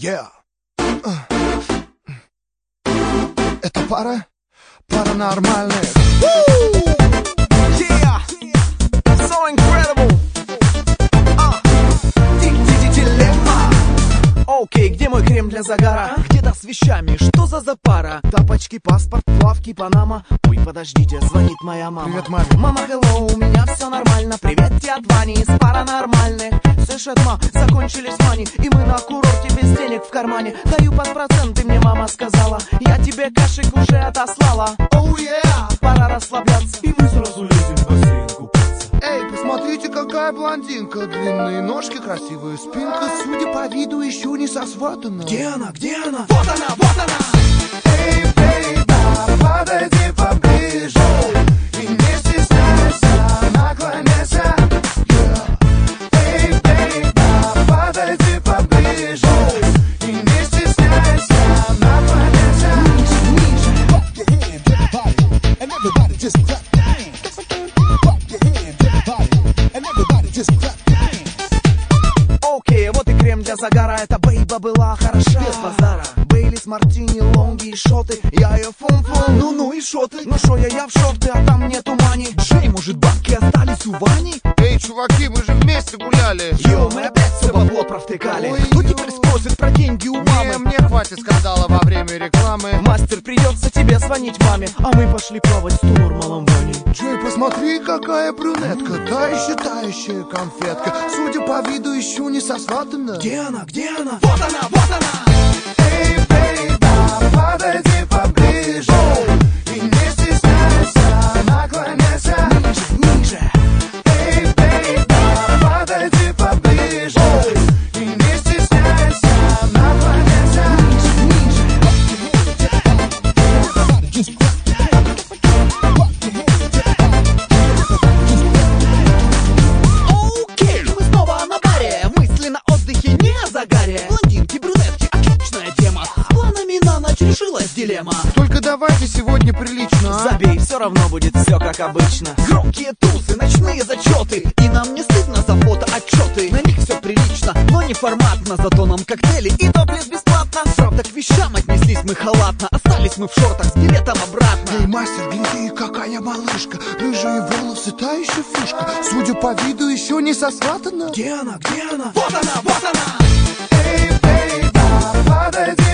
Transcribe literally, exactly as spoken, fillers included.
Yeah. Это пара паранормальных. Yeah, so incredible. uh. Дилемма. Окей, где мой крем для загара? Где-то с вещами, что за запара? Тапочки, паспорт, плавки, Панама. Ой, подождите, звонит моя мама. Привет, маме. Мама, hello, у меня все нормально. Привет тебе от Вани из паранормальных. Слышит, ма, закончились мани, и мы на курорте без денег в кармане. Даю под проценты, мне мама сказала. Я тебе кашик уже отослала. Oh yeah. Пора расслабляться, и мы сразу лезем в бассейн купаться. Эй, посмотрите, какая блондинка. Длинные ножки, красивая спинка. Судя по виду, еще не сосватана. Где она, где она? Вот она, вот она. Эй, бейба, подойди поближе и не стесняйся, наклоняйся. Эй, бейба, подойди поближе и не стесняйся, наклоняйся. Ниже, Clap your hands, everybody, and everybody just clap your hands. Clap your hands, everybody, and everybody just clap your hands. окей, вот и крем для загара. Эта бейба была хороша, без базара. Бейлис, мартини, лонги и шоты. Я ее фум-фум, ну-ну и шоты. Ну шо я, я в шорты, а там нету мани. Джей, может бабки остались у Вани? Эй, чуваки, мы же вместе гуляли. Йо, мы опять все бабло провтыкали. Ой, Кто ё. теперь спросит про деньги у мамы? Не, мне хватит скандала во время рекламы. Мастер, придется тебе звонить маме. А мы пошли плавать с нормалом Ваней. Джей, посмотри, какая брюнетка. Та еще тающая конфетка. Судя по виду, еще не сосватана. Где она, где она? Вот она, вот она. Эй, бейба, подойди поближе и не стесняйся, наклоняйся. Ниже, ниже. Эй, бейба, подойди поближе и не стесняйся, наклоняйся. Everybody just clap your hands. Clap your hands, everybody just clap your hands. Окей, мы снова на баре. Мысли на отдыхе, не о загаре. Блондинки, брюнетки, отличная тема. С планами на ночь решилась дилемма. Только давайте сегодня прилично, а? Забей, все равно будет все как обычно. Громкие тусы, ночные зачеты. И нам не стыдно за фото отчеты. На них все прилично, но не форматно. Зато нам коктейли и топлес бесплатно. Правда, к вещам отнеслись мы халатно. Остались мы в шортах с билетом обратно. Эй, мастер, гляди, какая малышка. Рыжие волосы, та еще фишка. Судя по виду, еще не сосватана. Где она, где она? Вот она, вот она. Эй, бейба, подойди